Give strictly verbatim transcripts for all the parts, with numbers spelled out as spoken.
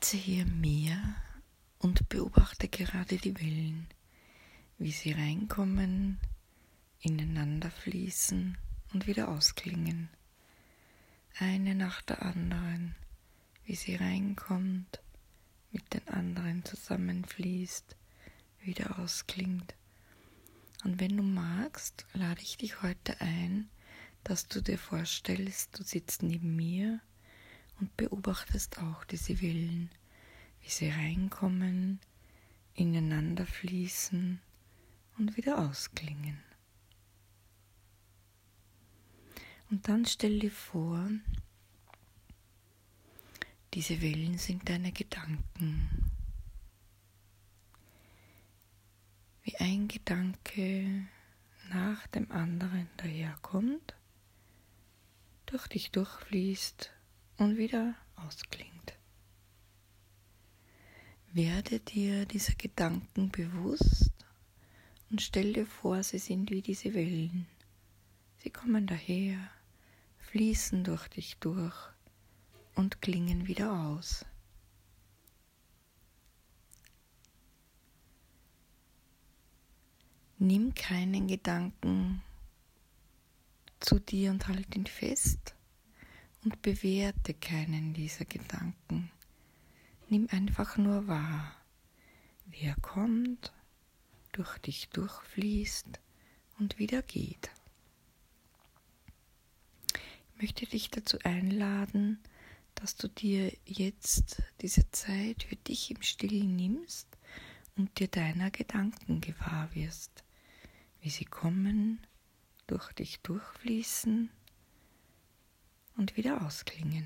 Sitze hier im Meer und beobachte gerade die Wellen, wie sie reinkommen, ineinander fließen und wieder ausklingen. Eine nach der anderen, wie sie reinkommt, mit den anderen zusammenfließt, wieder ausklingt. Und wenn du magst, lade ich dich heute ein, dass du dir vorstellst, du sitzt neben mir und beobachtest auch diese Wellen, wie sie reinkommen, ineinander fließen und wieder ausklingen. Und dann stell dir vor, diese Wellen sind deine Gedanken. Wie ein Gedanke nach dem anderen daherkommt, durch dich durchfließt und wieder ausklingt. Werde dir dieser Gedanken bewusst und stell dir vor, sie sind wie diese Wellen. Sie kommen daher, fließen durch dich durch und klingen wieder aus. Nimm keinen Gedanken zu dir und halt ihn fest und bewerte keinen dieser Gedanken. Nimm einfach nur wahr, wie er kommt, durch dich durchfließt und wieder geht. Ich möchte dich dazu einladen, dass du dir jetzt diese Zeit für dich im Stillen nimmst und dir deiner Gedanken gewahr wirst, wie sie kommen, durch dich durchfließen und wieder ausklingen.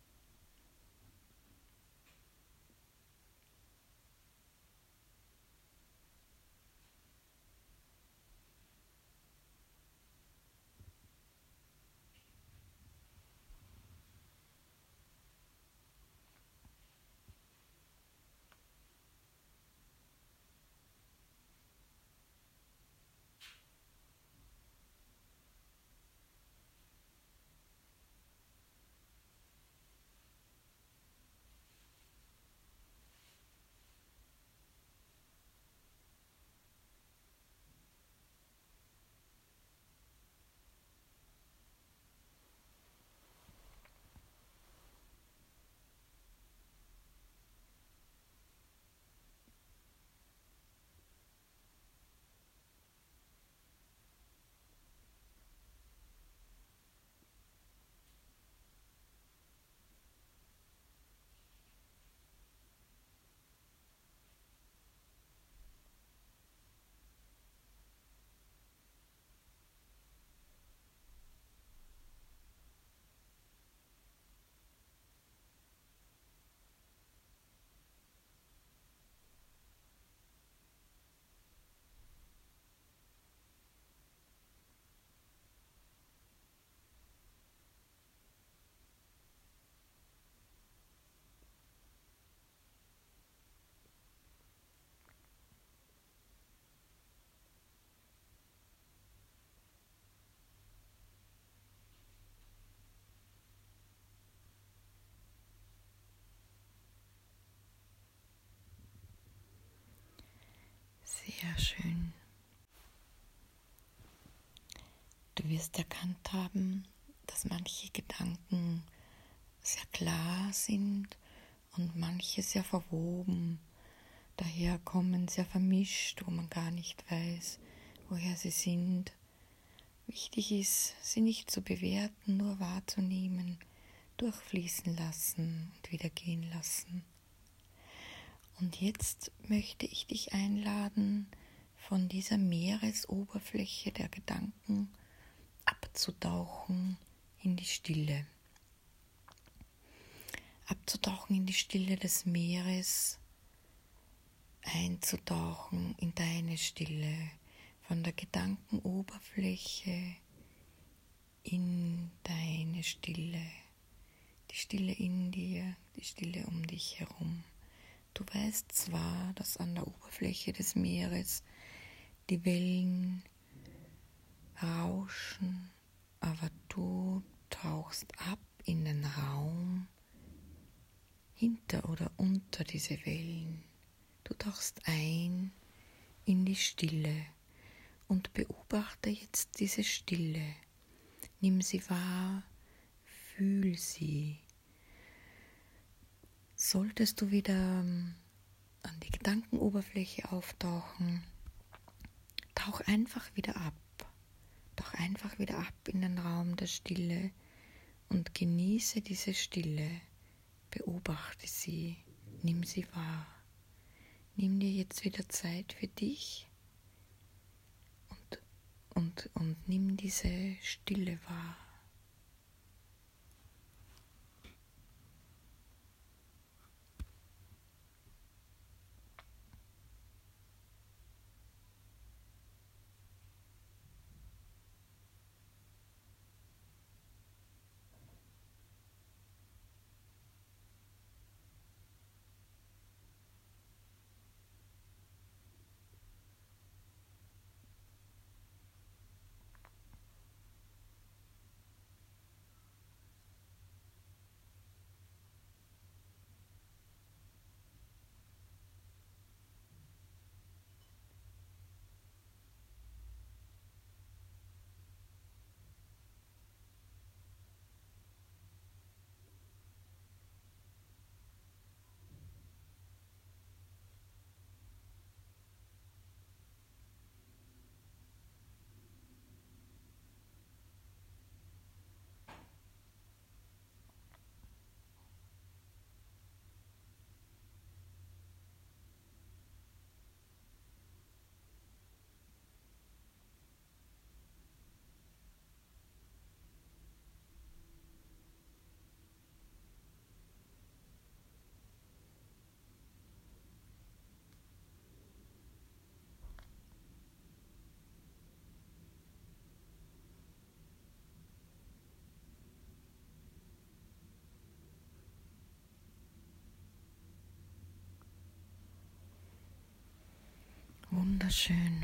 Sehr schön. Du wirst erkannt haben, dass manche Gedanken sehr klar sind und manche sehr verwoben daherkommen, sehr vermischt, wo man gar nicht weiß, woher sie sind. Wichtig ist, sie nicht zu bewerten, nur wahrzunehmen, durchfließen lassen und wieder gehen lassen. Und jetzt möchte ich dich einladen, von dieser Meeresoberfläche der Gedanken abzutauchen in die Stille. Abzutauchen in die Stille des Meeres, einzutauchen in deine Stille, von der Gedankenoberfläche in deine Stille, die Stille in dir, die Stille um dich herum. Du weißt zwar, dass an der Oberfläche des Meeres die Wellen rauschen, aber du tauchst ab in den Raum hinter oder unter diese Wellen. Du tauchst ein in die Stille und beobachte jetzt diese Stille. Nimm sie wahr, fühl sie. Solltest du wieder an die Gedankenoberfläche auftauchen, tauch einfach wieder ab. Tauch einfach wieder ab in den Raum der Stille und genieße diese Stille. Beobachte sie, nimm sie wahr. Nimm dir jetzt wieder Zeit für dich und, und, und nimm diese Stille wahr. Wunderschön.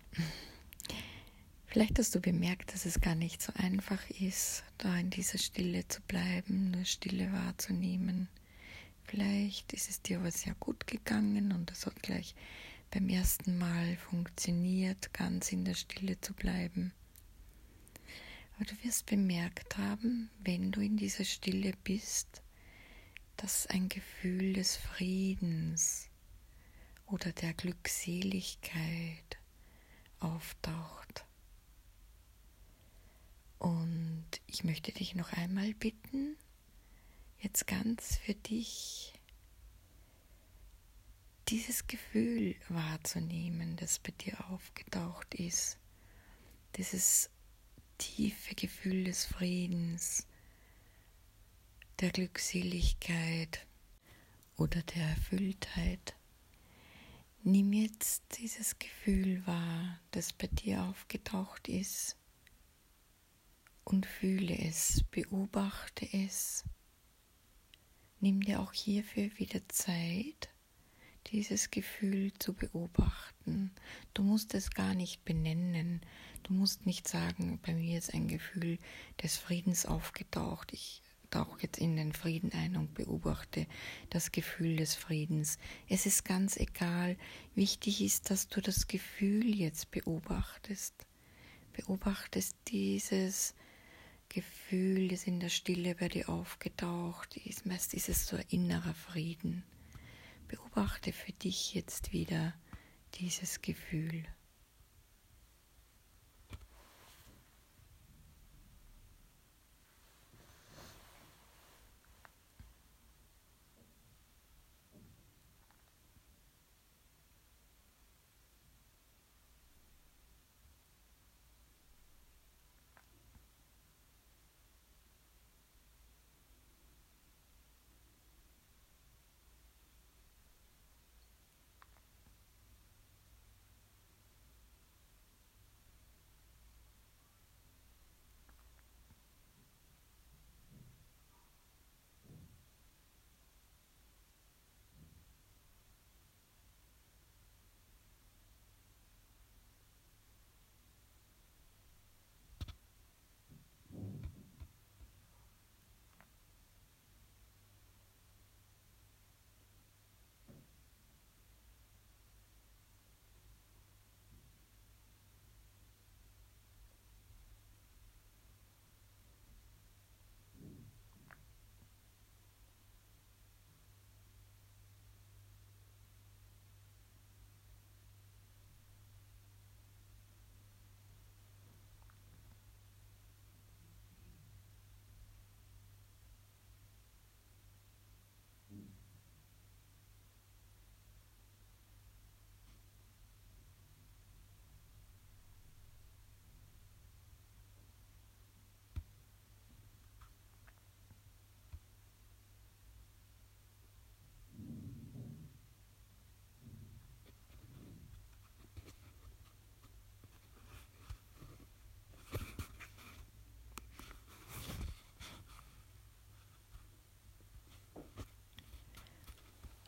Vielleicht hast du bemerkt, dass es gar nicht so einfach ist, da in dieser Stille zu bleiben, nur Stille wahrzunehmen. Vielleicht ist es dir aber sehr gut gegangen und es hat gleich beim ersten Mal funktioniert, ganz in der Stille zu bleiben. Aber du wirst bemerkt haben, wenn du in dieser Stille bist, dass ein Gefühl des Friedens oder der Glückseligkeit auftaucht. Und ich möchte dich noch einmal bitten, jetzt ganz für dich dieses Gefühl wahrzunehmen, das bei dir aufgetaucht ist. Dieses tiefe Gefühl des Friedens, der Glückseligkeit oder der Erfülltheit. Nimm jetzt dieses Gefühl wahr, das bei dir aufgetaucht ist und fühle es, beobachte es. Nimm dir auch hierfür wieder Zeit, dieses Gefühl zu beobachten. Du musst es gar nicht benennen. Du musst nicht sagen, bei mir ist ein Gefühl des Friedens aufgetaucht. Ich tauche jetzt in den Frieden ein und beobachte das Gefühl des Friedens. Es ist ganz egal. Wichtig ist, dass du das Gefühl jetzt beobachtest. Beobachtest dieses Gefühl, das in der Stille bei dir aufgetaucht ist. Meist ist es so ein innerer Frieden. Beobachte für dich jetzt wieder dieses Gefühl.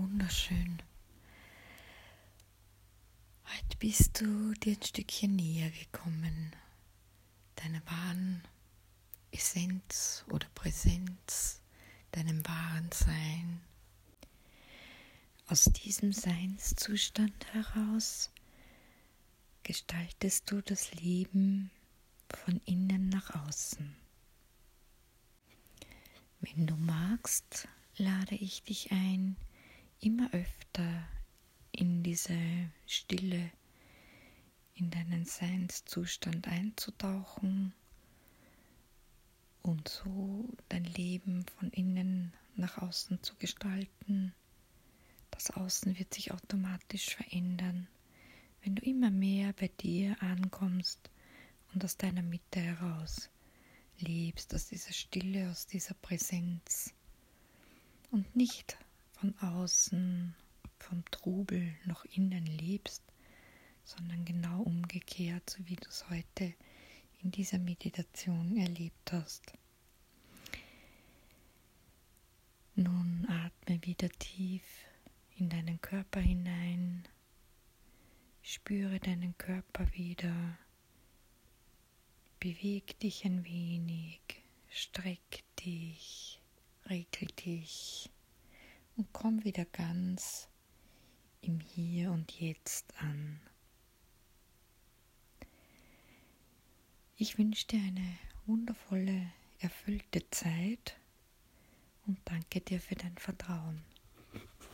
wunderschön. Heute bist du dir ein Stückchen näher gekommen, deiner wahren Essenz oder Präsenz, deinem wahren Sein. Aus diesem Seinszustand heraus gestaltest du das Leben von innen nach außen. Wenn du magst, lade ich dich ein, immer öfter in diese Stille, in deinen Seinszustand einzutauchen und so dein Leben von innen nach außen zu gestalten. Das Außen wird sich automatisch verändern, wenn du immer mehr bei dir ankommst und aus deiner Mitte heraus lebst, aus dieser Stille, aus dieser Präsenz und nicht von außen, vom Trubel nach innen lebst, sondern genau umgekehrt, so wie du es heute in dieser Meditation erlebt hast. Nun atme wieder tief in deinen Körper hinein, spüre deinen Körper wieder, beweg dich ein wenig, streck dich, regel dich und komm wieder ganz im Hier und Jetzt an. Ich wünsche dir eine wundervolle, erfüllte Zeit und danke dir für dein Vertrauen.